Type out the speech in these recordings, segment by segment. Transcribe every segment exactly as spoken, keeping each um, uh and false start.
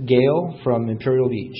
Gail from Imperial Beach.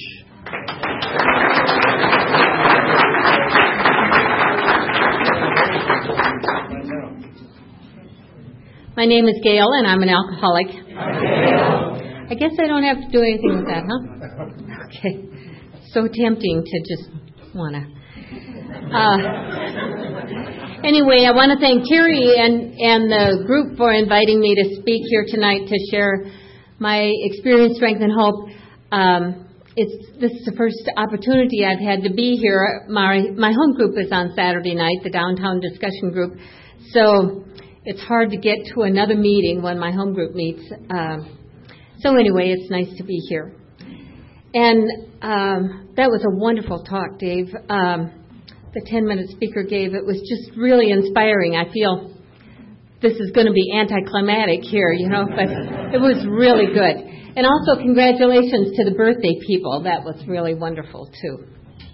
My name is Gail, and I'm an alcoholic. I guess I don't have to do anything with that, huh? Okay. So tempting to just want to. Uh, anyway, I want to thank Terry and, and the group for inviting me to speak here tonight to share my experience, strength, and hope. Um, it's this is the first opportunity I've had to be here. My my home group is on Saturday night, the downtown discussion group. So it's hard to get to another meeting when my home group meets. Um, so anyway, it's nice to be here. And um, that was a wonderful talk, Dave. Um, the ten-minute speaker gave. It was just really inspiring. I feel this is going to be anticlimactic here, you know, but it was really good. And also congratulations to the birthday people. That was really wonderful, too.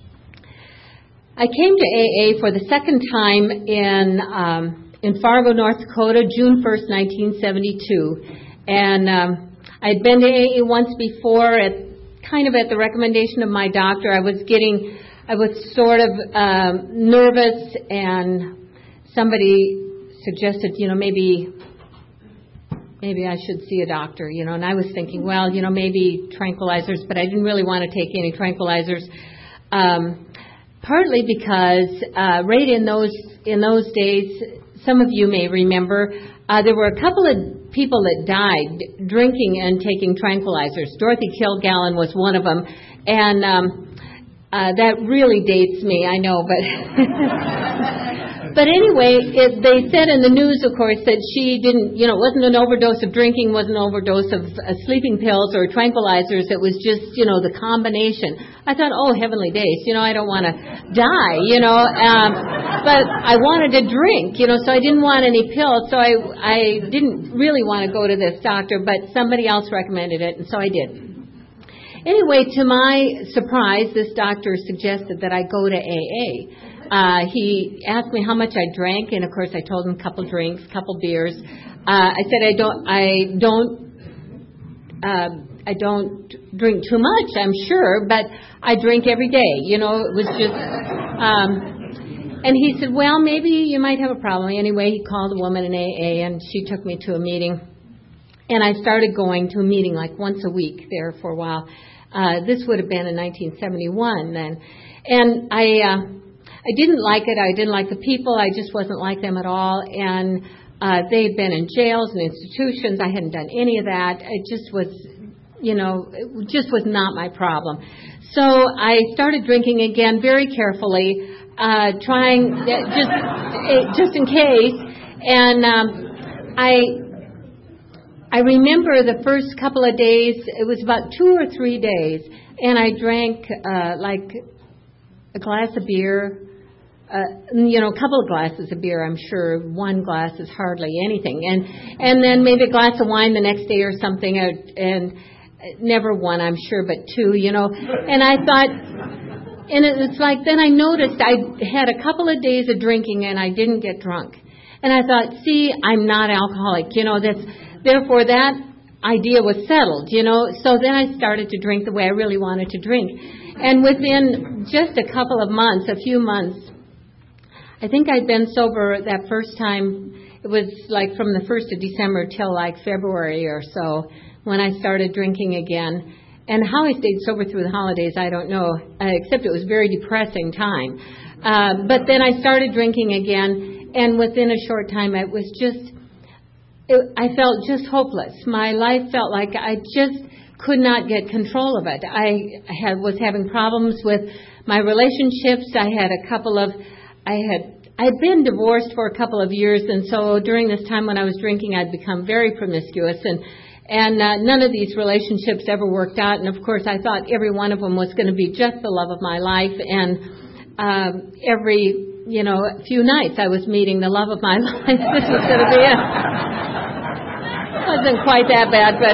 I came to A A for the second time in... Um, in Fargo, North Dakota, June first, nineteen seventy-two. And um, I'd been to A A once before, at kind of at the recommendation of my doctor. I was getting, I was sort of um, nervous, and somebody suggested, you know, maybe, maybe I should see a doctor, you know. And I was thinking, well, you know, maybe tranquilizers, but I didn't really want to take any tranquilizers. Um, partly because uh, right in those in those days, some of you may remember, uh, there were a couple of people that died drinking and taking tranquilizers. Dorothy Kilgallen was one of them, and um, uh, that really dates me, I know, but but anyway, it, they said in the news, of course, that she didn't, you know, it wasn't an overdose of drinking, wasn't an overdose of uh, sleeping pills or tranquilizers. It was just, you know, the combination. I thought, oh, heavenly days, you know, I don't want to die, you know, um, but I wanted to drink, you know, so I didn't want any pills, so I, I didn't really want to go to this doctor, but somebody else recommended it, and so I did. Anyway, to my surprise, this doctor suggested that I go to A A. Uh, he asked me how much I drank, and of course I told him a couple drinks, a couple beers. Uh, I said I don't, I don't, uh, I don't drink too much, I'm sure, but I drink every day. You know, it was just. Um, and he said, well, maybe you might have a problem. Anyway, he called a woman in A A, and she took me to a meeting, and I started going to a meeting like once a week there for a while. Uh, this would have been in nineteen seventy-one then, and I. Uh, I didn't like it. I didn't like the people. I just wasn't like them at all. And uh, they had been in jails and institutions. I hadn't done any of that. It just was, you know, it just was not my problem. So I started drinking again very carefully, uh, trying just just in case. And um, I I remember the first couple of days. It was about two or three days, and I drank uh, like a glass of beer. Uh, you know, a couple of glasses of beer, I'm sure. One glass is hardly anything. And and then maybe a glass of wine the next day or something, uh, and never one, I'm sure, but two, you know. And I thought, and it's like, then I noticed I had a couple of days of drinking and I didn't get drunk. And I thought, see, I'm not alcoholic, you know, that's, therefore that idea was settled, you know. So then I started to drink the way I really wanted to drink. And within just a couple of months, a few months, I think I'd been sober that first time. It was like from the first of December till like February or so when I started drinking again. And how I stayed sober through the holidays, I don't know, uh, except it was a very depressing time. Uh, but then I started drinking again, and within a short time, it was just, it, I felt just hopeless. My life felt like I just could not get control of it. I had, was having problems with my relationships. I had a couple of I had I'd been divorced for a couple of years, and so during this time when I was drinking, I'd become very promiscuous, and and uh, none of these relationships ever worked out. And of course, I thought every one of them was going to be just the love of my life, and um, every you know few nights I was meeting the love of my life. This was going to be it. It wasn't quite that bad, but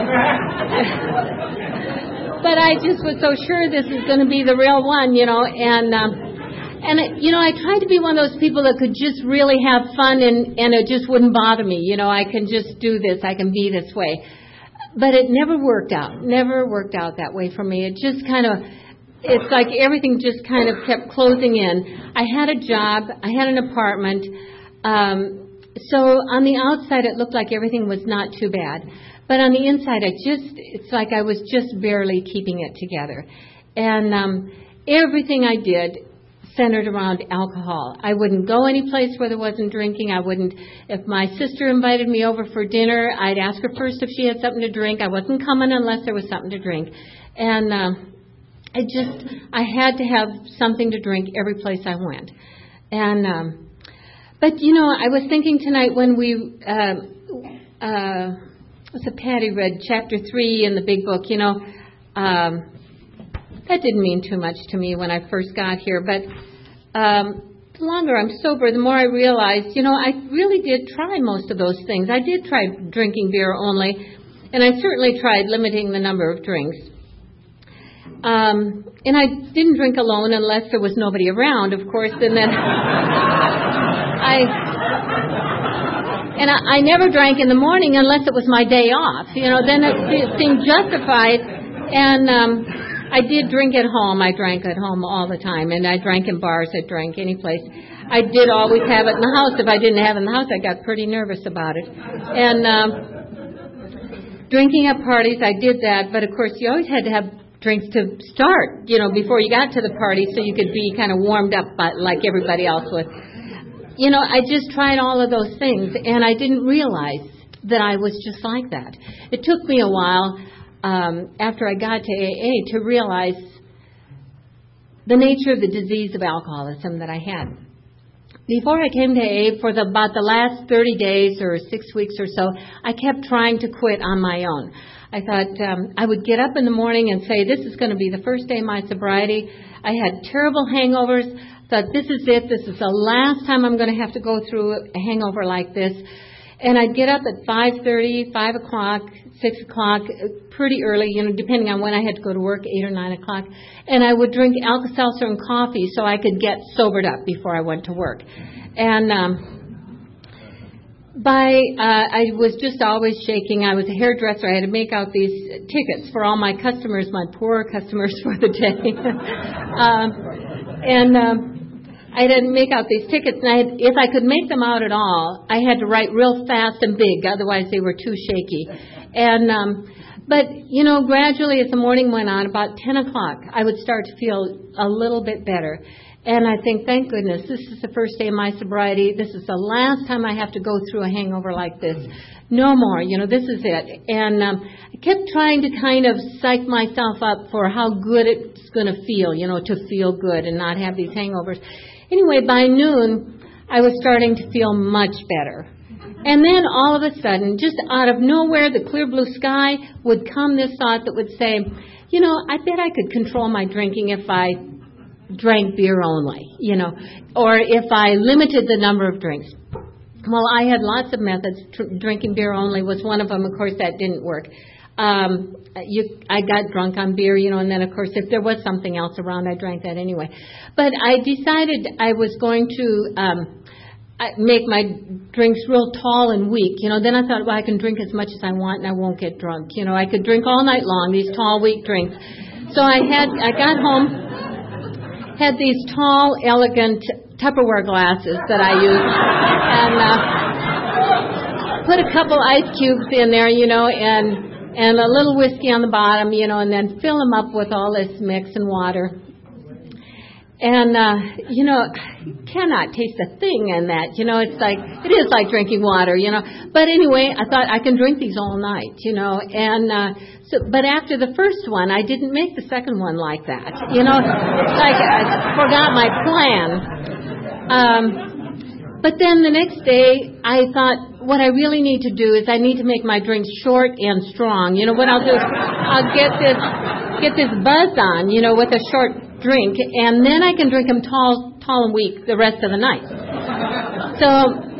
but I just was so sure this is going to be the real one, you know, and. Um, And, it, you know, I tried to be one of those people that could just really have fun and, and it just wouldn't bother me. You know, I can just do this. I can be this way. but it never worked out. Never worked out that way for me. It just kind of, it's like everything just kind of kept closing in. I had a job. I had an apartment. Um, so on the outside, it looked like everything was not too bad. But on the inside, I just, it's like I was just barely keeping it together. And um, everything I did centered around alcohol. I wouldn't go any place where there wasn't drinking. I wouldn't, if my sister invited me over for dinner, I'd ask her first if she had something to drink. I wasn't coming unless there was something to drink. And uh, I just, I had to have something to drink every place I went. And, um, but you know, I was thinking tonight when we, uh, uh, what's it, Patty read chapter three in the big book, you know, um, that didn't mean too much to me when I first got here, but um, the longer I'm sober, the more I realized, you know, I really did try most of those things. I did try drinking beer only, and I certainly tried limiting the number of drinks. Um, and I didn't drink alone unless there was nobody around, of course, and then I... And I, I never drank in the morning unless it was my day off. You know, then it, it seemed justified, and... Um, I did drink at home. I drank at home all the time, and I drank in bars. I drank any place. I did always have it in the house. If I didn't have it in the house, I got pretty nervous about it. And um, drinking at parties, I did that, but of course, you always had to have drinks to start, you know, before you got to the party, so you could be kind of warmed up by, like everybody else would. You know, I just tried all of those things, and I didn't realize that I was just like that. It took me a while. Um, after I got to A A to realize the nature of the disease of alcoholism that I had. Before I came to A A, for the, about the last thirty days or six weeks or so, I kept trying to quit on my own. I thought um, I would get up in the morning and say, this is going to be the first day of my sobriety. I had terrible hangovers. Thought, this is it. This is the last time I'm going to have to go through a hangover like this. And I'd get up at five thirty, five o'clock, six o'clock, pretty early, you know, depending on when I had to go to work, eight or nine o'clock. And I would drink Alka-Seltzer and coffee so I could get sobered up before I went to work. And um, by, uh, I was just always shaking. I was a hairdresser. I had to make out these tickets for all my customers, my poor customers for the day. um, and... Um, I had to make out these tickets, and I had, if I could make them out at all, I had to write real fast and big, otherwise they were too shaky. And um, but, you know, gradually as the morning went on, about ten o'clock, I would start to feel a little bit better. And I think, thank goodness, this is the first day of my sobriety. This is the last time I have to go through a hangover like this. No more, you know, this is it. And um, I kept trying to kind of psych myself up for how good it's going to feel, you know, to feel good and not have these hangovers. Anyway, by noon, I was starting to feel much better. And then all of a sudden, just out of nowhere, the clear blue sky would come this thought that would say, you know, I bet I could control my drinking if I drank beer only, you know, or if I limited the number of drinks. Well, I had lots of methods. Tr- drinking beer only was one of them. Of course, that didn't work. Um, you, I got drunk on beer, you know, and then, of course, if there was something else around, I drank that anyway. But I decided I was going to um, make my drinks real tall and weak, you know. Then I thought, well, I can drink as much as I want and I won't get drunk. You know, I could drink all night long, these tall, weak drinks. So I had, I got home, had these tall, elegant Tupperware glasses that I used, and uh, put a couple ice cubes in there, you know, and and a little whiskey on the bottom, you know, and then fill them up with all this mix and water. And, uh, you know, you cannot taste a thing in that, you know, it's like, it is like drinking water, you know. But anyway, I thought I can drink these all night, you know, and, uh, so, but after the first one, I didn't make the second one like that, you know, like I forgot my plan. Um, but then the next day, I thought, what I really need to do is I need to make my drinks short and strong. You know, what I'll do is I'll get this, get this buzz on, you know, with a short drink, and then I can drink them tall, tall and weak the rest of the night. So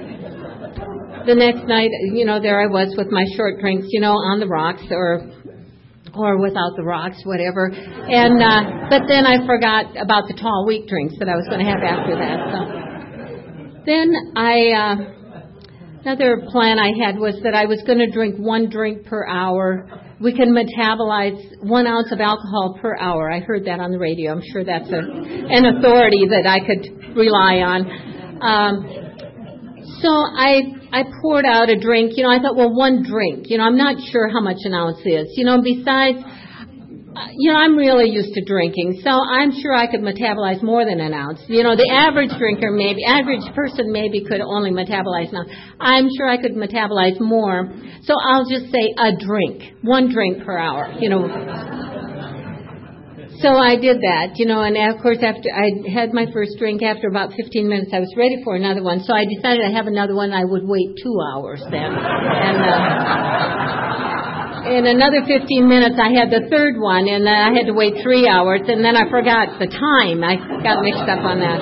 the next night, you know, there I was with my short drinks, you know, on the rocks or or without the rocks, whatever. And uh, but then I forgot about the tall, weak drinks that I was going to have after that. So then I. Uh, Another plan I had was that I was going to drink one drink per hour we can metabolize one ounce of alcohol per hour. I heard that on the radio. I'm sure that's a, an authority that I could rely on. Um, so I I poured out a drink. You know, I thought, well, one drink. You know, I'm not sure how much an ounce is. You know, besides, uh, you know, I'm really used to drinking, so I'm sure I could metabolize more than an ounce. You know, the average drinker, maybe, average person maybe could only metabolize an ounce. I'm sure I could metabolize more. So I'll just say a drink, one drink per hour, you know. So I did that, you know, and of course after I had my first drink, after about fifteen minutes I was ready for another one. So I decided to have another one. I would wait two hours then. And uh, in another fifteen minutes I had the third one, and then I had to wait three hours, and then I forgot the time. I got mixed up on that.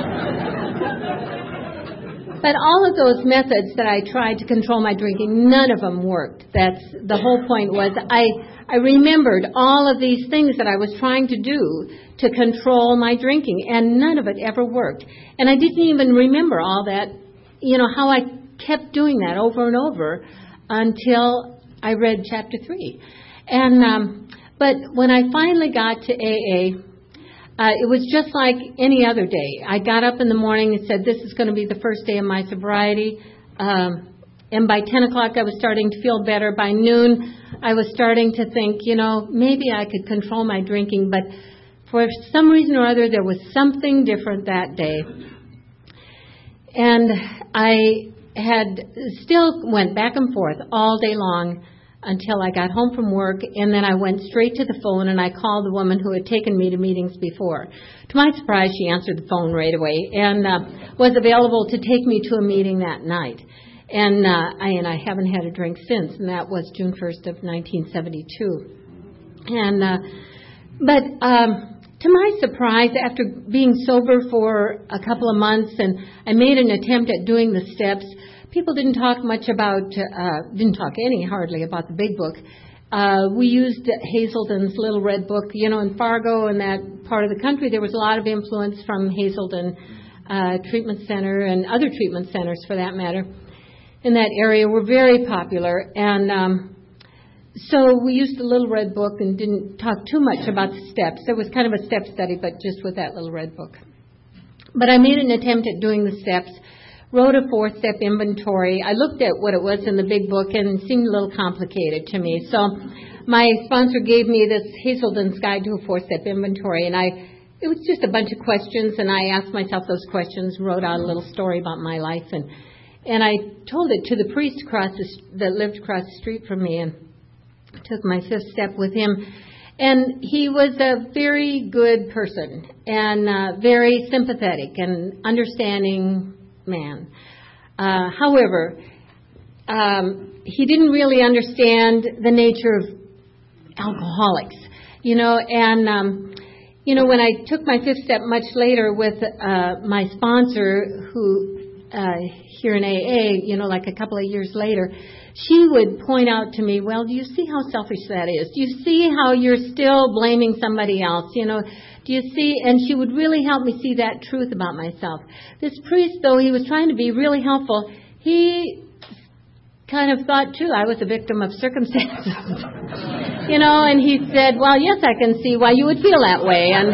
But all of those methods that I tried to control my drinking, none of them worked. That's the whole point was I, I remembered all of these things that I was trying to do to control my drinking, and none of it ever worked. And I didn't even remember all that, you know, how I kept doing that over and over until I read chapter three. And um, but when I finally got to A A, Uh, it was just like any other day. I got up in the morning and said, this is going to be the first day of my sobriety. Um, and by ten o'clock, I was starting to feel better. By noon, I was starting to think, you know, maybe I could control my drinking. But for some reason or other, there was something different that day. And I had still went back and forth all day long until I got home from work, and then I went straight to the phone and I called the woman who had taken me to meetings before. To my surprise, she answered the phone right away and uh, was available to take me to a meeting that night. And uh, I, and I haven't had a drink since, and that was June first of nineteen seventy-two. And uh, but um, to my surprise, after being sober for a couple of months, and I made an attempt at doing the steps. People didn't talk much about, uh, didn't talk any hardly about the big book. Uh, we used Hazelden's Little Red Book. You know, in Fargo and that part of the country, there was a lot of influence from Hazelden uh, Treatment Center and other treatment centers, for that matter, in that area were very popular. And um, so we used the Little Red Book and didn't talk too much about the steps. There was kind of a step study, but just with that Little Red Book. But I made an attempt at doing the steps. Wrote a four-step inventory. I looked at what it was in the big book, and it seemed a little complicated to me. So my sponsor gave me this Hazelden's Guide to a Four-Step Inventory, and I it was just a bunch of questions, and I asked myself those questions, wrote out a little story about my life, and and I told it to the priest across the, that lived across the street from me, and took my fifth step with him. And he was a very good person, and uh, very sympathetic and understanding man. Uh, however, um, he didn't really understand the nature of alcoholics, you know, and, um, you know, when I took my fifth step much later with uh, my sponsor who, uh, here in A A, you know, like a couple of years later, she would point out to me, well, do you see how selfish that is? Do you see how you're still blaming somebody else? You know, do you see? And she would really help me see that truth about myself. This priest, though he was trying to be really helpful, he kind of thought, too, I was a victim of circumstances. You know, and he said, well, yes, I can see why you would feel that way. And,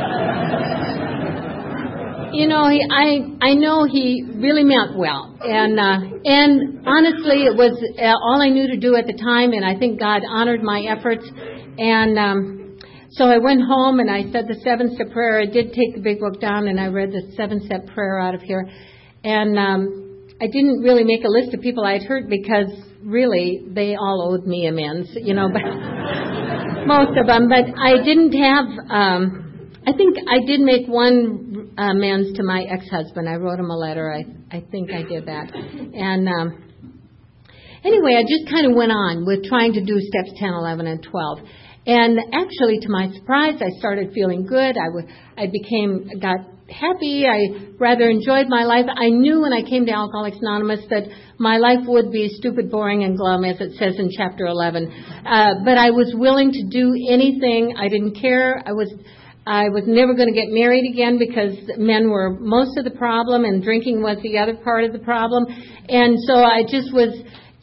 you know, he, I I know he really meant well. And, uh, and honestly, it was uh, all I knew to do at the time, and I think God honored my efforts. And um So I went home and I said the seven-step prayer. I did take the big book down and I read the seven-step prayer out of here. And um, I didn't really make a list of people I'd hurt because really they all owed me amends, you know, but most of them. But I didn't have, um, I think I did make one amends to my ex-husband. I wrote him a letter. I, I think I did that. And um, anyway, I just kind of went on with trying to do steps ten, eleven, and twelve. And actually, to my surprise, I started feeling good. I, w- I became, got happy. I rather enjoyed my life. I knew when I came to Alcoholics Anonymous that my life would be stupid, boring, and glum, as it says in chapter eleven. Uh, but I was willing to do anything. I didn't care. I was, I was never going to get married again because men were most of the problem and drinking was the other part of the problem. And so I just was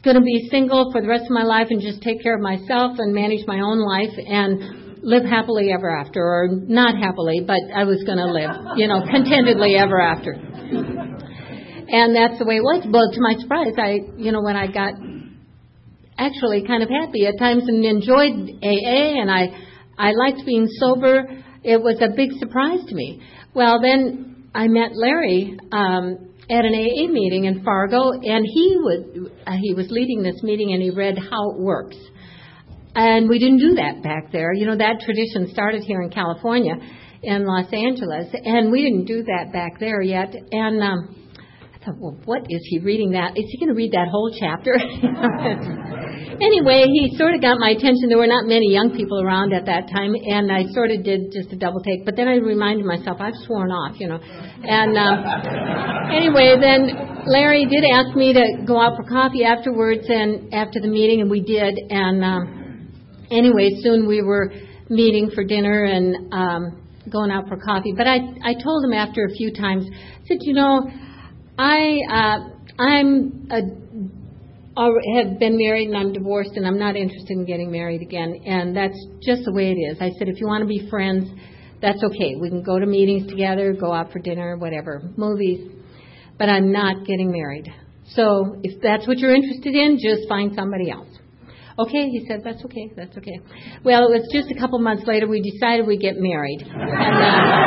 going to be single for the rest of my life and just take care of myself and manage my own life and live happily ever after, or not happily, but I was going to live, you know, contentedly ever after. And that's the way it was. Well, to my surprise, I, you know, when I got actually kind of happy at times and enjoyed A A, and I, I liked being sober, it was a big surprise to me. Well, then I met Larry um, at an A A meeting in Fargo, and he was uh, he was leading this meeting, and he read How It Works. And we didn't do that back there. You know, that tradition started here in California, in Los Angeles, and we didn't do that back there yet. And um, I thought, well, what is he reading that? Is he going to read that whole chapter? Anyway, he sort of got my attention. There were not many young people around at that time, and I sort of did just a double take. But then I reminded myself, I've sworn off, you know. And um, anyway, then Larry did ask me to go out for coffee afterwards, and after the meeting, and we did. And um, anyway, soon we were meeting for dinner and um, going out for coffee. But I, I told him after a few times, I said, you know, I uh, I'm a have been married and I'm divorced and I'm not interested in getting married again, and that's just the way it is. I said, if you want to be friends, that's okay. We can go to meetings together, go out for dinner, whatever, movies, but I'm not getting married. So if that's what you're interested in, just find somebody else. Okay, he said, that's okay, that's okay. Well, it was just a couple months later we decided we'd get married. And,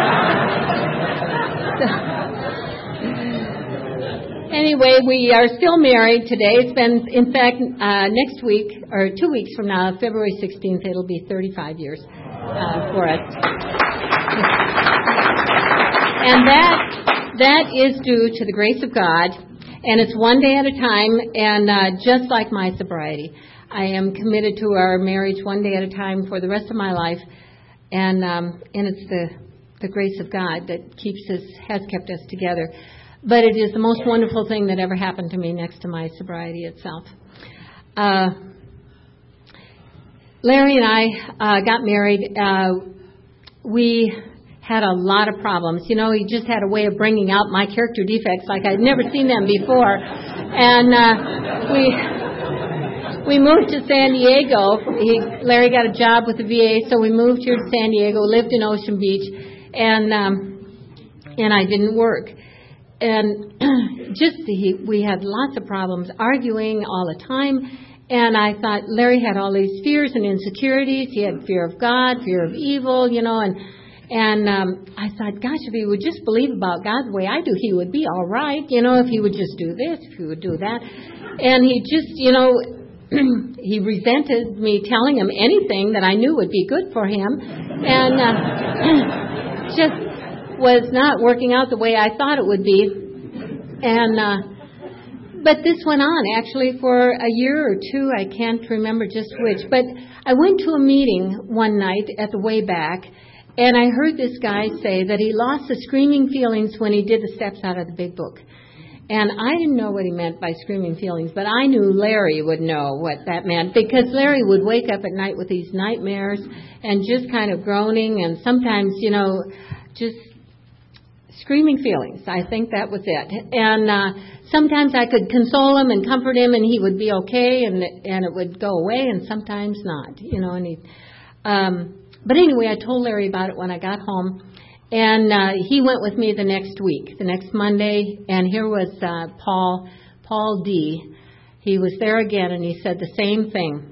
uh, so, Anyway, we are still married today. It's been, in fact, uh, next week, or two weeks from now, February sixteenth, it'll be thirty-five years uh, for us. And that that is due to the grace of God, and it's one day at a time, and uh, just like my sobriety. I am committed to our marriage one day at a time for the rest of my life, and um, and it's the, the grace of God that keeps us, has kept us together. But it is the most wonderful thing that ever happened to me next to my sobriety itself. Uh, Larry and I uh, got married. Uh, we had a lot of problems. You know, he just had a way of bringing out my character defects like I'd never seen them before. And uh, we we moved to San Diego. He, Larry got a job with the V A, so we moved here to San Diego, lived in Ocean Beach, and um, and I didn't work. And just he, we had lots of problems, arguing all the time. And I thought Larry had all these fears and insecurities. He had fear of God, fear of evil, you know. And and um, I thought, gosh, if he would just believe about God the way I do, he would be all right, you know, if he would just do this, if he would do that. And he just, you know, he resented me telling him anything that I knew would be good for him. And uh, just... was not working out the way I thought it would be. And uh, but this went on actually for a year or two. I can't remember just which. But I went to a meeting one night at the way back, and I heard this guy say that he lost the screaming feelings when he did the steps out of the Big Book. And I didn't know what he meant by screaming feelings, but I knew Larry would know what that meant, because Larry would wake up at night with these nightmares and just kind of groaning, and sometimes, you know, just screaming feelings. I think that was it. And uh, sometimes I could console him and comfort him, and he would be okay, and and it would go away, and sometimes not, you know. And he, um, but anyway, I told Larry about it when I got home, and uh, he went with me the next week, the next Monday, and here was uh, Paul, Paul D. He was there again, and he said the same thing.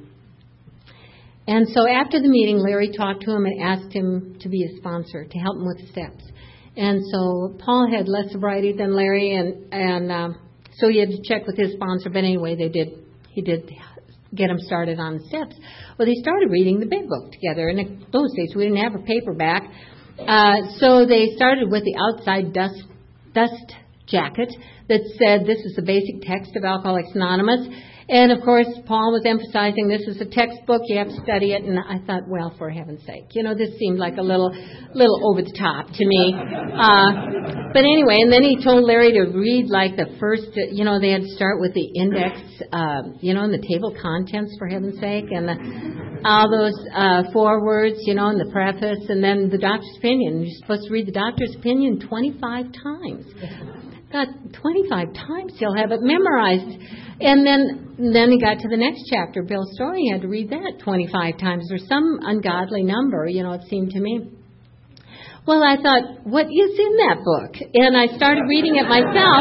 And so after the meeting, Larry talked to him and asked him to be his sponsor, to help him with the steps. And so Paul had less sobriety than Larry, and and um, so he had to check with his sponsor. But anyway, they did. He did get him started on the steps. Well, they started reading the Big Book together. And in those days, we didn't have a paperback, uh, so they started with the outside dust dust jacket that said, "This is the basic text of Alcoholics Anonymous." And, of course, Paul was emphasizing this is a textbook, you have to study it. And I thought, well, for heaven's sake, you know, this seemed like a little little over the top to me. Uh, but anyway, and then he told Larry to read like the first, you know, they had to start with the index, uh, you know, and the table of contents, for heaven's sake, and the, all those uh, forewords, you know, and the preface, and then the doctor's opinion. You're supposed to read the doctor's opinion twenty-five times. God, twenty-five times he'll have it memorized. And then then he got to the next chapter, Bill's story. He had to read that twenty-five times or some ungodly number, you know, it seemed to me. Well, I thought, what is in that book? And I started reading it myself.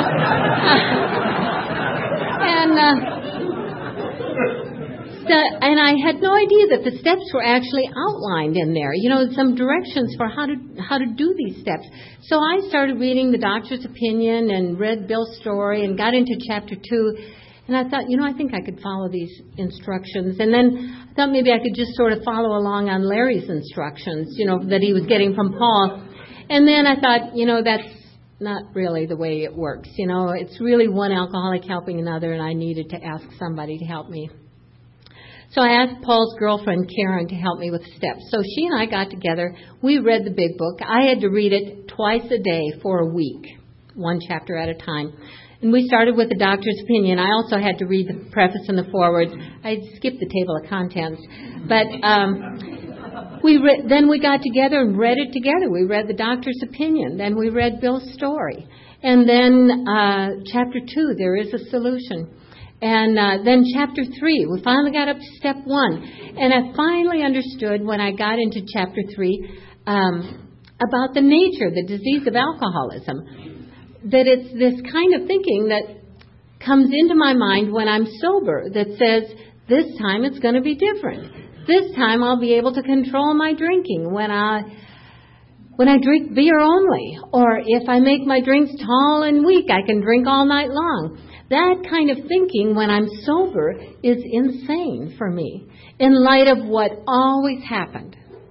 and uh, the, and I had no idea that the steps were actually outlined in there. You know, some directions for how to how to do these steps. So I started reading the doctor's opinion and read Bill's story and got into chapter two. And I thought, you know, I think I could follow these instructions. And then I thought maybe I could just sort of follow along on Larry's instructions, you know, that he was getting from Paul. And then I thought, you know, that's not really the way it works. You know, it's really one alcoholic helping another, and I needed to ask somebody to help me. So I asked Paul's girlfriend, Karen, to help me with steps. So she and I got together. We read the big book. I had to read it twice a day for a week, one chapter at a time. And we started with the doctor's opinion. I also had to read the preface and the foreword. I skipped the table of contents. But um, we re- then we got together and read it together. We read the doctor's opinion. Then we read Bill's story. And then uh, chapter two, there is a solution. And uh, then chapter three, we finally got up to step one. And I finally understood when I got into chapter three um, about the nature, the disease of alcoholism. That it's this kind of thinking that comes into my mind when I'm sober that says, this time it's going to be different. This time I'll be able to control my drinking when I when I drink beer only. Or if I make my drinks tall and weak, I can drink all night long. That kind of thinking when I'm sober is insane for me in light of what always happened.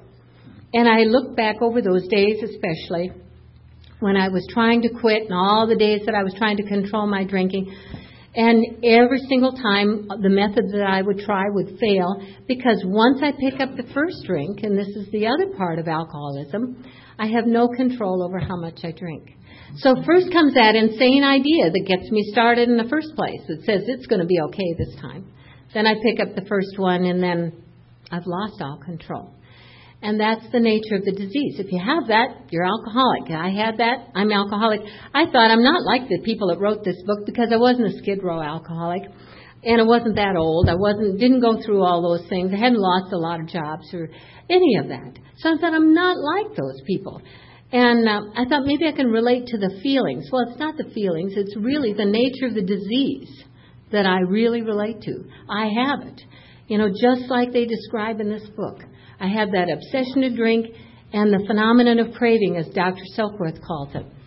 And I look back over those days especially when I was trying to quit and all the days that I was trying to control my drinking. And every single time the method that I would try would fail because once I pick up the first drink, and this is the other part of alcoholism, I have no control over how much I drink. So first comes that insane idea that gets me started in the first place. It says it's going to be okay this time. Then I pick up the first one and then I've lost all control. And that's the nature of the disease. If you have that, you're alcoholic. I had that, I'm alcoholic. I thought I'm not like the people that wrote this book because I wasn't a Skid Row alcoholic. And I wasn't that old. I wasn't, didn't go through all those things. I hadn't lost a lot of jobs or any of that. So I thought I'm not like those people. And uh, I thought maybe I can relate to the feelings. Well, it's not the feelings. It's really the nature of the disease that I really relate to. I have it. You know, just like they describe in this book. I have that obsession to drink and the phenomenon of craving, as Doctor Silkworth calls it.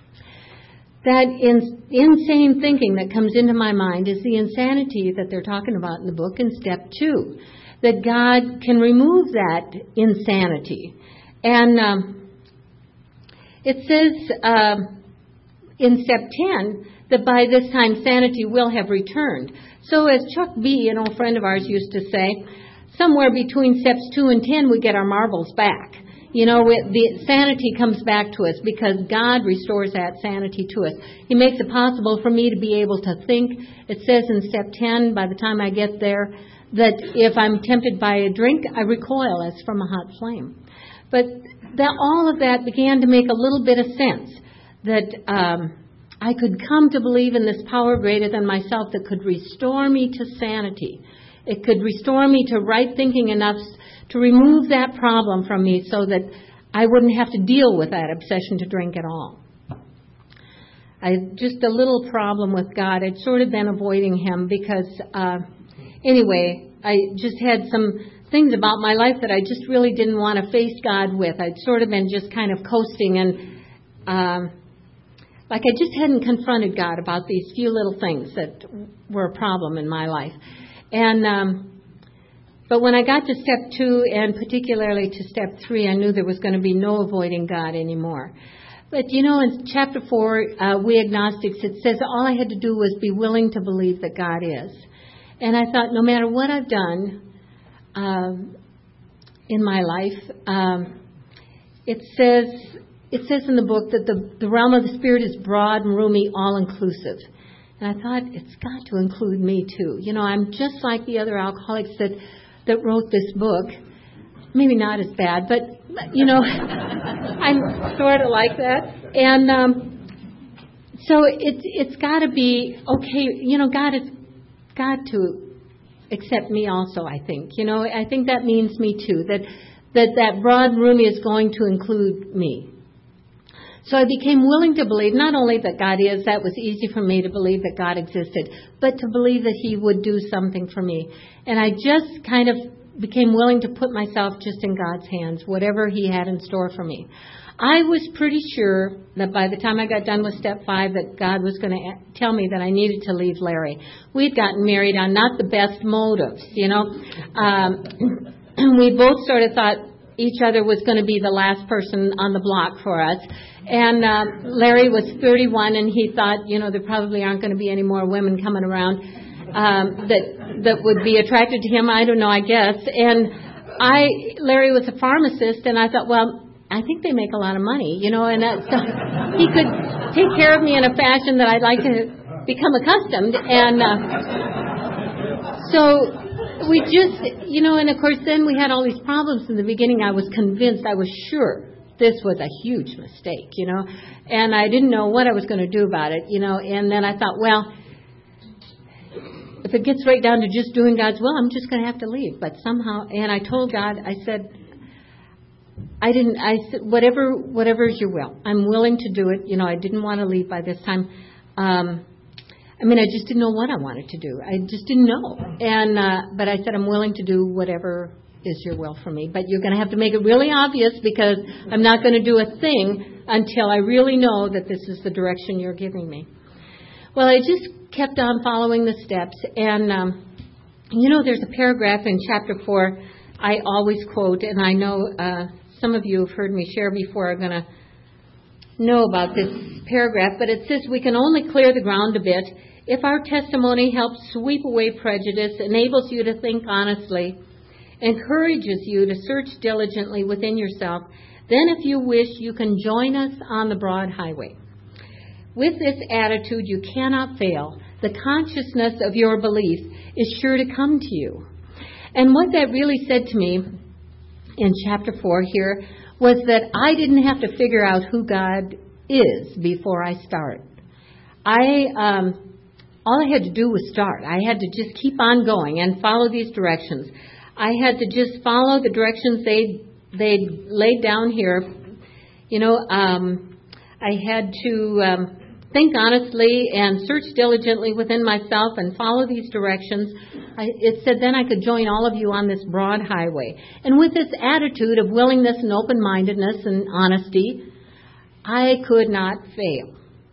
That in, insane thinking that comes into my mind is the insanity that they're talking about in the book in step two. That God can remove that insanity. And um, it says uh, in step ten that by this time sanity will have returned. So as Chuck B., an old friend of ours, used to say, somewhere between steps two and ten, we get our marbles back. You know, it, the sanity comes back to us because God restores that sanity to us. He makes it possible for me to be able to think. It says in step ten, by the time I get there, that if I'm tempted by a drink, I recoil as from a hot flame. But that all of that began to make a little bit of sense, that um, I could come to believe in this power greater than myself that could restore me to sanity. It could restore me to right thinking enough to remove that problem from me so that I wouldn't have to deal with that obsession to drink at all. I just a little problem with God. I'd sort of been avoiding him because, uh, anyway, I just had some things about my life that I just really didn't want to face God with. I'd sort of been just kind of coasting and um, like I just hadn't confronted God about these few little things that were a problem in my life. And um, but when I got to step two and particularly to step three, I knew there was going to be no avoiding God anymore. But, you know, in chapter four, uh, We Agnostics, it says all I had to do was be willing to believe that God is. And I thought no matter what I've done um, in my life, um, it says it says in the book that the, the realm of the Spirit is broad and roomy, all-inclusive. And I thought, it's got to include me, too. You know, I'm just like the other alcoholics that, that wrote this book. Maybe not as bad, but, you know, I'm sort of like that. And um, So it's it's got to be okay. You know, God has got to accept me also. I think. You know, I think that means me too. That that that broad room is going to include me. So I became willing to believe not only that God is, that was easy for me to believe that God existed, but to believe that He would do something for me. And I just kind of became willing to put myself just in God's hands, whatever He had in store for me. I was pretty sure that by the time I got done with step five, that God was going to tell me that I needed to leave Larry. We'd gotten married on not the best motives, you know. Um, we both sort of thought each other was going to be the last person on the block for us. And uh, Larry was thirty-one, and he thought, you know, there probably aren't going to be any more women coming around um, that that would be attracted to him. I don't know, I guess. And I, Larry was a pharmacist, and I thought, well, I think they make a lot of money, you know, and uh, so he could take care of me in a fashion that I'd like to become accustomed. And uh, so we just, you know, and of course then we had all these problems in the beginning. I was convinced, I was sure this was a huge mistake, you know, and I didn't know what I was going to do about it, you know, and then I thought, well, if it gets right down to just doing God's will, I'm just going to have to leave. But somehow, and I told God, I said, I didn't, I said, whatever, whatever is your will, I'm willing to do it. You know, I didn't want to leave by this time. Um, I mean, I just didn't know what I wanted to do. I just didn't know. And, uh, but I said, I'm willing to do whatever is your will for me. But you're going to have to make it really obvious, because I'm not going to do a thing until I really know that this is the direction you're giving me. Well, I just kept on following the steps. And, um, you know, there's a paragraph in chapter four I always quote, and I know uh, some of you have heard me share before are going to know about this paragraph, but it says, we can only clear the ground a bit if our testimony helps sweep away prejudice, enables you to think honestly, encourages you to search diligently within yourself. Then, if you wish, you can join us on the broad highway. With this attitude, you cannot fail. The consciousness of your belief is sure to come to you. And what that really said to me in chapter four here was that I didn't have to figure out who God is before I start. I um, all I had to do was start. I had to just keep on going and follow these directions. I had to just follow the directions they they laid down here. You know, um, I had to um, think honestly and search diligently within myself and follow these directions. I, it said then I could join all of you on this broad highway. And with this attitude of willingness and open-mindedness and honesty, I could not fail.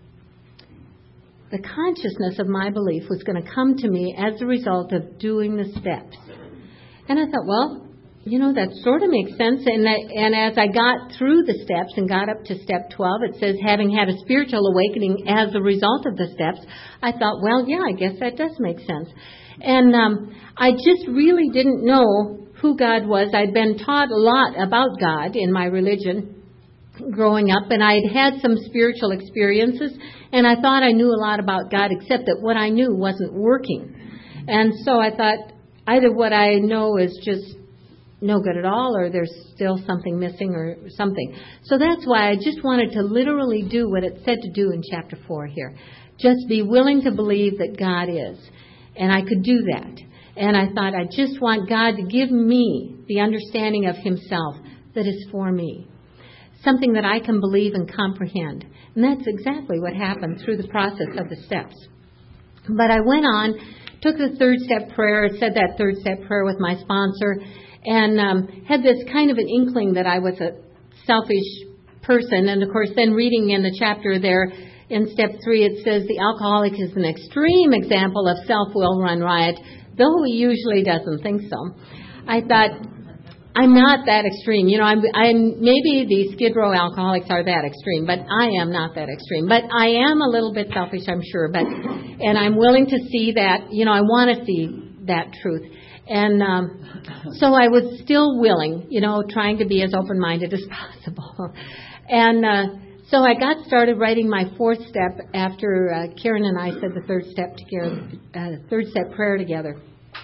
The consciousness of my belief was going to come to me as a result of doing the steps. And I thought, well, you know, that sort of makes sense. And, that, and as I got through the steps and got up to step twelve, it says, having had a spiritual awakening as a result of the steps, I thought, well, yeah, I guess that does make sense. And um, I just really didn't know who God was. I'd been taught a lot about God in my religion growing up, and I'd had some spiritual experiences, and I thought I knew a lot about God, except that what I knew wasn't working. And so I thought, either what I know is just no good at all, or there's still something missing or something. So that's why I just wanted to literally do what it said to do in chapter four here. Just be willing to believe that God is. And I could do that. And I thought, I just want God to give me the understanding of Himself that is for me. Something that I can believe and comprehend. And that's exactly what happened through the process of the steps. But I went on, took the third step prayer, said that third step prayer with my sponsor, and um, had this kind of an inkling that I was a selfish person. And, of course, then reading in the chapter there in step three, it says the alcoholic is an extreme example of self-will run riot, though he usually doesn't think so. I thought, I'm not that extreme. You know, I'm, I'm maybe the Skid Row alcoholics are that extreme, but I am not that extreme. But I am a little bit selfish, I'm sure. But and I'm willing to see that. You know, I want to see that truth. And um, so I was still willing, you know, trying to be as open-minded as possible. And uh, so I got started writing my fourth step after uh, Karen and I said the third step together, uh, third step prayer together.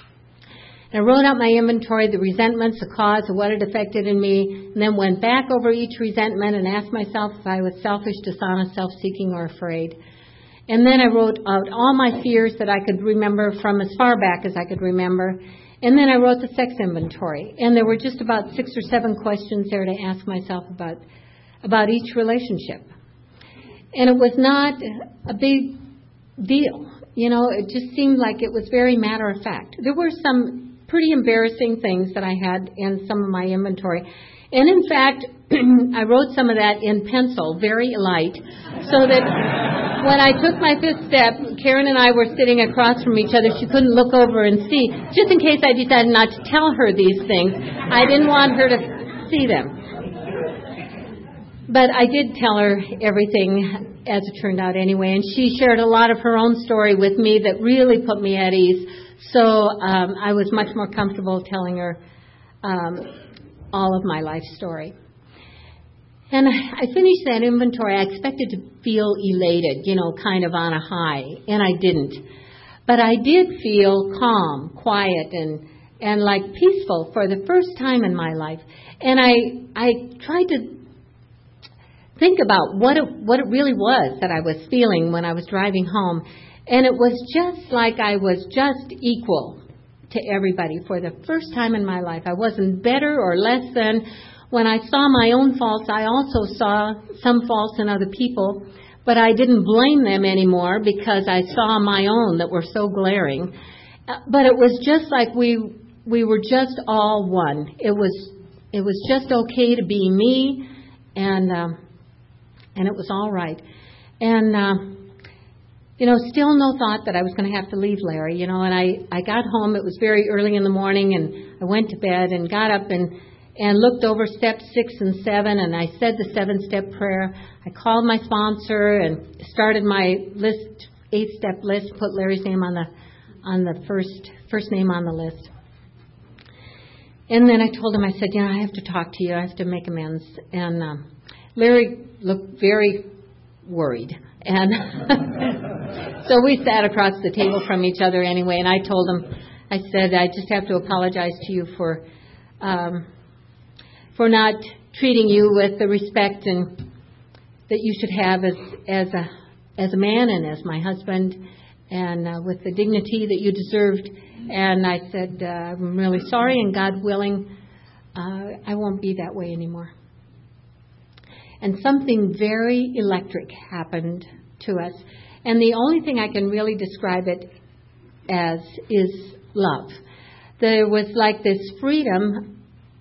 And I wrote out my inventory, the resentments, the cause of what it affected in me, and then went back over each resentment and asked myself if I was selfish, dishonest, self-seeking, or afraid. And then I wrote out all my fears that I could remember from as far back as I could remember. And then I wrote the sex inventory. And there were just about six or seven questions there to ask myself about, about each relationship. And it was not a big deal. You know, it just seemed like it was very matter of fact. There were some pretty embarrassing things that I had in some of my inventory. And in fact, I wrote some of that in pencil, very light, so that when I took my fifth step, Karen and I were sitting across from each other. She couldn't look over and see, just in case I decided not to tell her these things. I didn't want her to see them. But I did tell her everything as it turned out anyway, and she shared a lot of her own story with me that really put me at ease. So um, I was much more comfortable telling her um, all of my life story. And I finished that inventory. I expected to feel elated, you know, kind of on a high, and I didn't. But I did feel calm, quiet, and and like peaceful for the first time in my life. And I I tried to think about what it, what it really was that I was feeling when I was driving home. And it was just like I was just equal to everybody for the first time in my life. I wasn't better or less than. When I saw my own faults, I also saw some faults in other people, but I didn't blame them anymore because I saw my own that were so glaring. But it was just like we we were just all one. It was it was just okay to be me, and um, and it was all right. And uh, you know, still no thought that I was going to have to leave Larry. You know, and I I got home. It was very early in the morning, and I went to bed and got up and. and looked over steps six and seven, and I said the seven-step prayer. I called my sponsor and started my list, eight-step list, put Larry's name on the on the first first name on the list. And then I told him, I said, you know, I have to talk to you. I have to make amends. And um, Larry looked very worried. And so we sat across the table from each other anyway, and I told him, I said, I just have to apologize to you for... Um, for not treating you with the respect and that you should have as as a as a man and as my husband, and uh, with the dignity that you deserved. And I said, uh, I'm really sorry, and God willing, uh, I won't be that way anymore. And something very electric happened to us. And the only thing I can really describe it as is love. There was like this freedom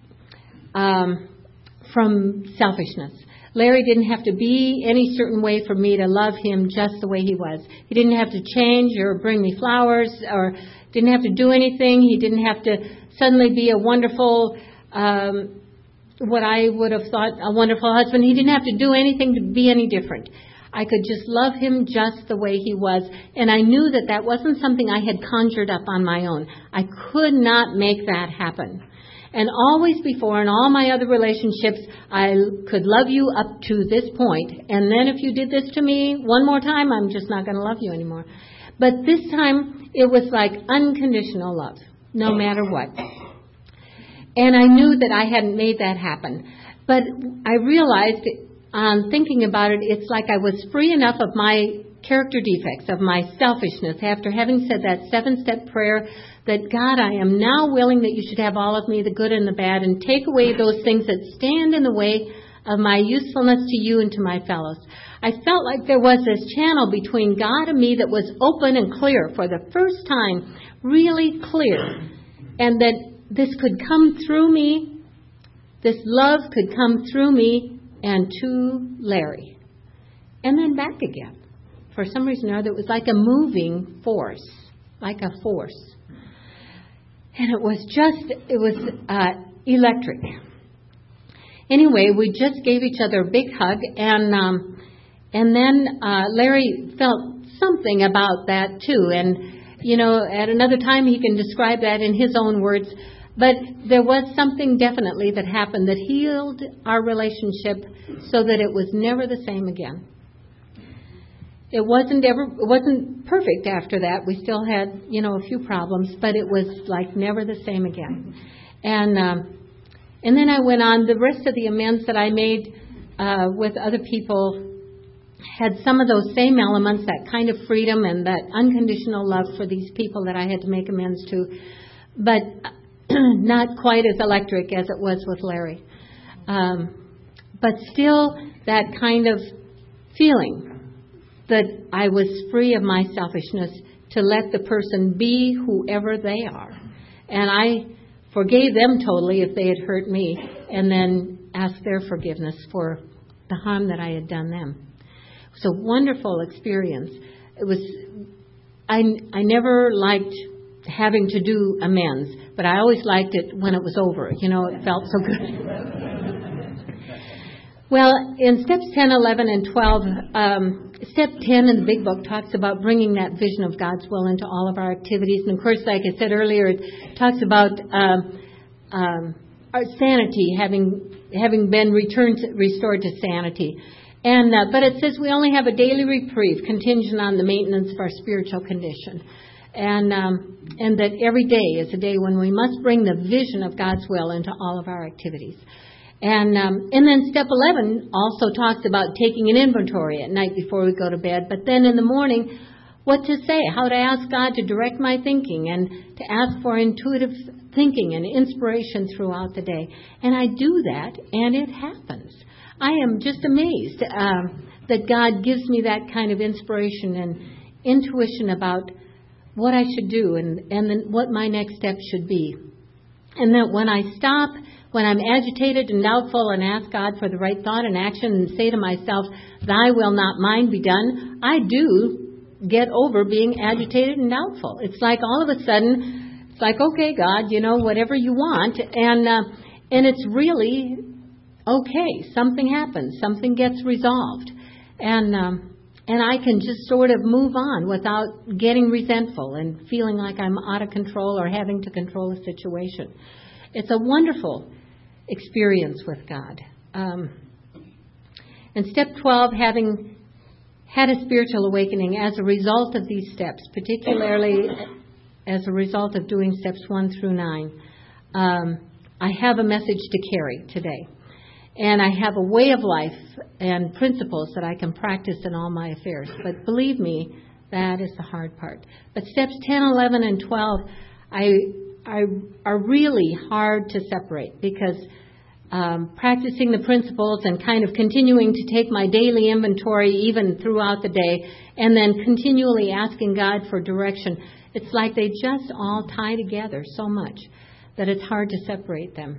Um, from selfishness. Larry didn't have to be any certain way for me to love him just the way he was. He didn't have to change or bring me flowers or didn't have to do anything. He didn't have to suddenly be a wonderful, um, what I would have thought a wonderful husband. He didn't have to do anything to be any different. I could just love him just the way he was. And I knew that that wasn't something I had conjured up on my own. I could not make that happen. And always before, in all my other relationships, I could love you up to this point. And then if you did this to me one more time, I'm just not going to love you anymore. But this time, it was like unconditional love, no matter what. And I knew that I hadn't made that happen. But I realized, on thinking about it, it's like I was free enough of my character defects, of my selfishness, after having said that seven-step prayer, that God, I am now willing that you should have all of me, the good and the bad, and take away those things that stand in the way of my usefulness to you and to my fellows. I felt like there was this channel between God and me that was open and clear for the first time, really clear, and that this could come through me, this love could come through me and to Larry, and then back again. For some reason or other, it was like a moving force, like a force. And it was just, it was uh, electric. Anyway, we just gave each other a big hug, and um, and then uh, Larry felt something about that too. And, you know, at another time he can describe that in his own words. But there was something definitely that happened that healed our relationship so that it was never the same again. It wasn't ever, it wasn't perfect after that. We still had, you know, a few problems, but it was like never the same again. And um, and then I went on. The rest of the amends that I made uh, with other people had some of those same elements, that kind of freedom and that unconditional love for these people that I had to make amends to, but not quite as electric as it was with Larry. Um, but still that kind of feeling that I was free of my selfishness to let the person be whoever they are. And I forgave them totally if they had hurt me, and then asked their forgiveness for the harm that I had done them. It was a wonderful experience. It was, I, I never liked having to do amends, but I always liked it when it was over. You know, it felt so good. Well, in steps ten, eleven, and twelve, um, step ten in the Big Book talks about bringing that vision of God's will into all of our activities. And of course, like I said earlier, it talks about um, um, our sanity, having having been returned, to, restored to sanity. And uh, but it says we only have a daily reprieve contingent on the maintenance of our spiritual condition. And um, and that every day is a day when we must bring the vision of God's will into all of our activities. And um, and then step eleven also talks about taking an inventory at night before we go to bed. But then in the morning, what to say, how to ask God to direct my thinking and to ask for intuitive thinking and inspiration throughout the day. And I do that, and it happens. I am just amazed um, that God gives me that kind of inspiration and intuition about what I should do and, and then what my next step should be. And that when I stop, when I'm agitated and doubtful and ask God for the right thought and action and say to myself, thy will not mine be done, I do get over being agitated and doubtful. It's like all of a sudden, it's like, okay, God, you know, whatever you want. And, uh, and it's really okay. Something happens. Something gets resolved. And, um, and I can just sort of move on without getting resentful and feeling like I'm out of control or having to control a situation. It's a wonderful experience with God. Um, and step twelve, having had a spiritual awakening as a result of these steps, particularly as a result of doing steps one through nine, um, I have a message to carry today. And I have a way of life and principles that I can practice in all my affairs. But believe me, that is the hard part. But steps ten, eleven, and twelve I, I, are really hard to separate because um, practicing the principles and kind of continuing to take my daily inventory even throughout the day and then continually asking God for direction, it's like they just all tie together so much that it's hard to separate them.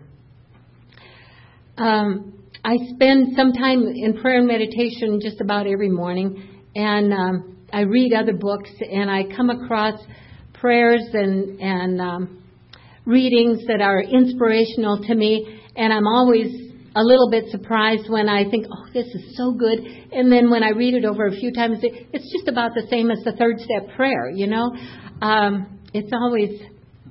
Um, I spend some time in prayer and meditation just about every morning, and um, I read other books, and I come across prayers and, and um, readings that are inspirational to me, and I'm always a little bit surprised when I think, oh, this is so good, and then when I read it over a few times, it's just about the same as the third step prayer, you know. Um, it's always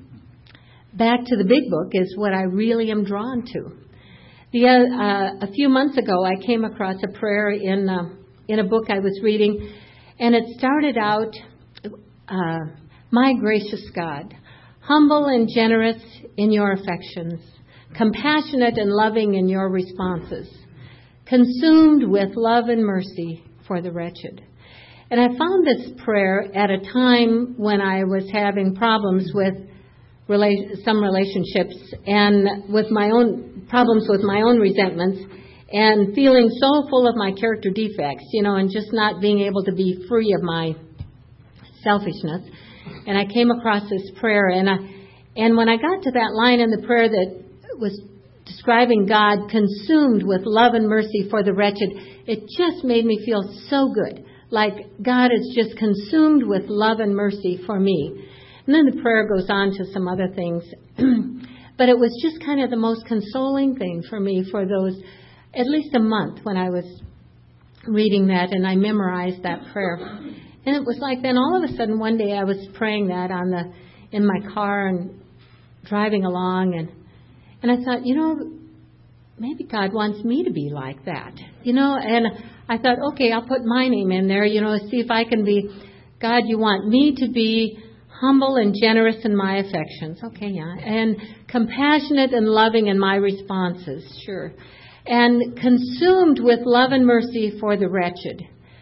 back to the Big Book is what I really am drawn to. The, uh, a few months ago, I came across a prayer in uh, in a book I was reading, and it started out, uh, my gracious God, humble and generous in your affections, compassionate and loving in your responses, consumed with love and mercy for the wretched. And I found this prayer at a time when I was having problems with rela- some relationships and with my own problems with my own resentments and feeling so full of my character defects, you know, and just not being able to be free of my selfishness. And I came across this prayer, and I, and when I got to that line in the prayer that was describing God consumed with love and mercy for the wretched, it just made me feel so good, like God is just consumed with love and mercy for me. And then the prayer goes on to some other things. But it was just kind of the most consoling thing for me for those, at least a month when I was reading that, and I memorized that prayer. And it was like then all of a sudden one day I was praying that on the in my car and driving along, and and I thought, you know, maybe God wants me to be like that, you know. And I thought, okay, I'll put my name in there, you know, see if I can be, God, you want me to be humble and generous in my affections. Okay, yeah. And compassionate and loving in my responses. Sure. And consumed with love and mercy for the wretched.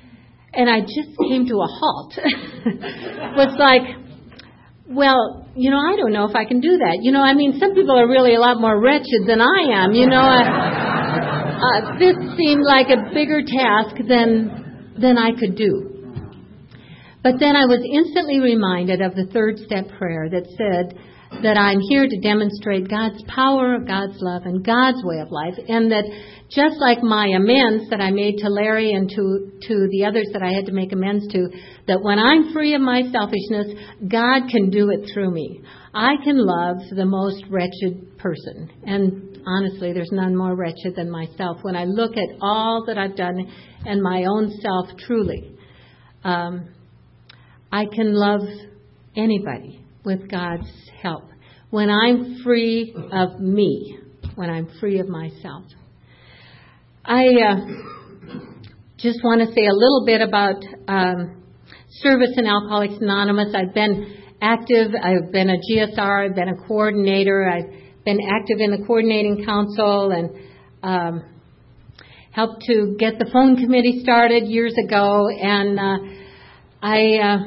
And I just came to a halt. Was like, well, you know, I don't know if I can do that. You know, I mean, some people are really a lot more wretched than I am. You know, uh, uh, this seemed like a bigger task than than I could do. But then I was instantly reminded of the third step prayer that said that I'm here to demonstrate God's power, God's love, and God's way of life, and that just like my amends that I made to Larry and to, to the others that I had to make amends to, that when I'm free of my selfishness, God can do it through me. I can love the most wretched person. And honestly, there's none more wretched than myself. When I look at all that I've done and my own self truly, um, I can love anybody with God's help. When I'm free of me, when I'm free of myself. I uh, just want to say a little bit about um, service in Alcoholics Anonymous. I've been active. I've been a G S R. I've been a coordinator. I've been active in the coordinating council and um, helped to get the phone committee started years ago. And uh, I uh,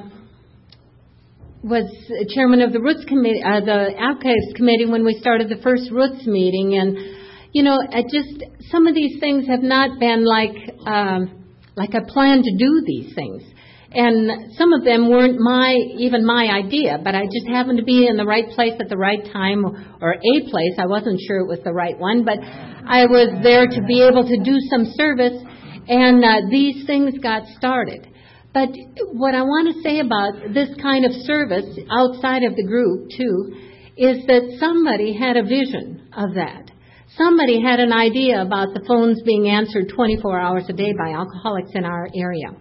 was chairman of the Roots committee, uh, the Outcasts committee when we started the first Roots meeting. And you know, I just some of these things have not been like um, like I planned to do these things, and some of them weren't my even my idea. But I just happened to be in the right place at the right time, or a place. I wasn't sure it was the right one, but I was there to be able to do some service, and uh, these things got started. But what I want to say about this kind of service outside of the group too is that somebody had a vision of that. Somebody had an idea about the phones being answered twenty-four hours a day by alcoholics in our area.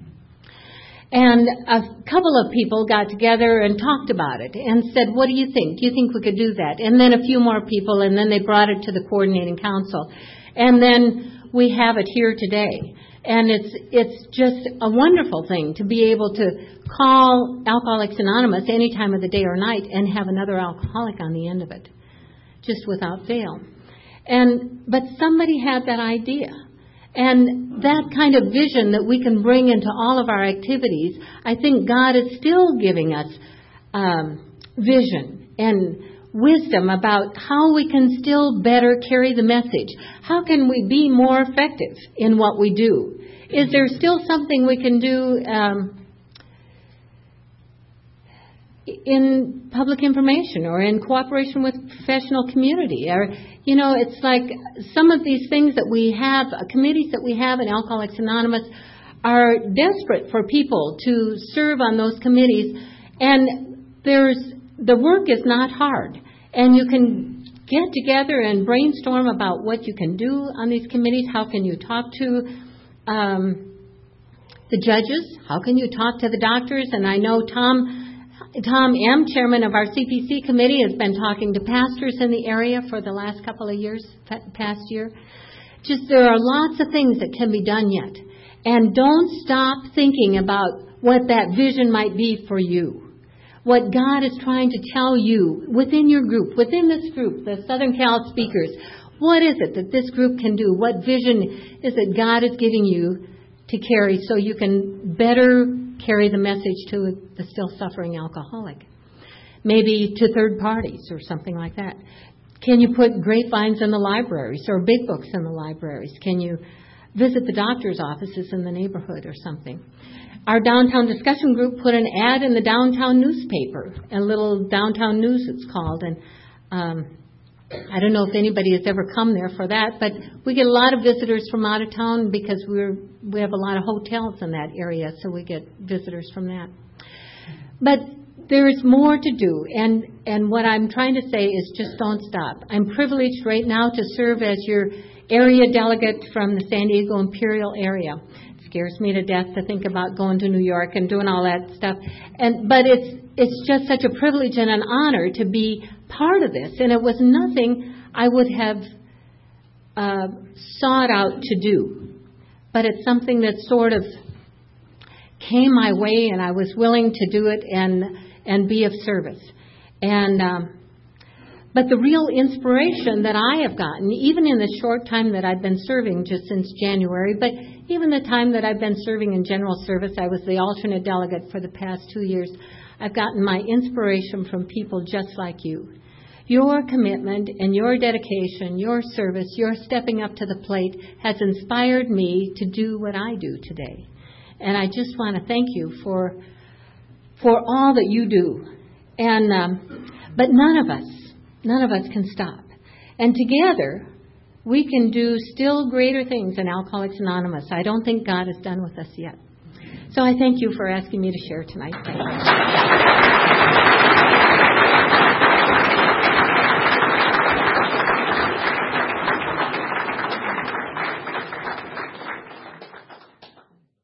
And a couple of people got together and talked about it and said, what do you think? Do you think we could do that? And then a few more people, and then they brought it to the coordinating council. And then we have it here today. And it's it's just a wonderful thing to be able to call Alcoholics Anonymous any time of the day or night and have another alcoholic on the end of it, just without fail. And but somebody had that idea, and that kind of vision that we can bring into all of our activities. I think God is still giving us um, vision and wisdom about how we can still better carry the message. How can we be more effective in what we do? Is there still something we can do um, in public information or in cooperation with professional community? Or, you know, it's like some of these things that we have, uh, committees that we have in Alcoholics Anonymous are desperate for people to serve on those committees. And there's the work is not hard. And you can get together and brainstorm about what you can do on these committees. How can you talk to um, the judges? How can you talk to the doctors? And I know Tom Tom M., chairman of our C P C committee, has been talking to pastors in the area for the last couple of years, past year. Just there are lots of things that can be done yet. And don't stop thinking about what that vision might be for you. What God is trying to tell you within your group, within this group, the Southern Cal speakers. What is it that this group can do? What vision is it God is giving you to carry so you can better carry the message to the still suffering alcoholic? Maybe to third parties or something like that. Can you put grapevines in the libraries or big books in the libraries? Can you visit the doctor's offices in the neighborhood or something? Our downtown discussion group put an ad in the downtown newspaper, a little downtown news it's called. And um, I don't know if anybody has ever come there for that, but we get a lot of visitors from out of town because we're we have a lot of hotels in that area, so we get visitors from that. But there's more to do, and, and what I'm trying to say is just don't stop. I'm privileged right now to serve as your area delegate from the San Diego Imperial area. Scares me to death to think about going to New York and doing all that stuff. And but it's it's just such a privilege and an honor to be part of this. And it was nothing I would have uh, sought out to do. But it's something that sort of came my way, and I was willing to do it and and be of service. And um, But the real inspiration that I have gotten, even in the short time that I've been serving, just since January, but even the time that I've been serving in general service, I was the alternate delegate for the past two years, I've gotten my inspiration from people just like you. Your commitment and your dedication, your service, your stepping up to the plate has inspired me to do what I do today. And I just want to thank you for for all that you do. And um, but none of us, none of us can stop. And together, we can do still greater things in Alcoholics Anonymous. I don't think God is done with us yet. So I thank you for asking me to share tonight. Thank you.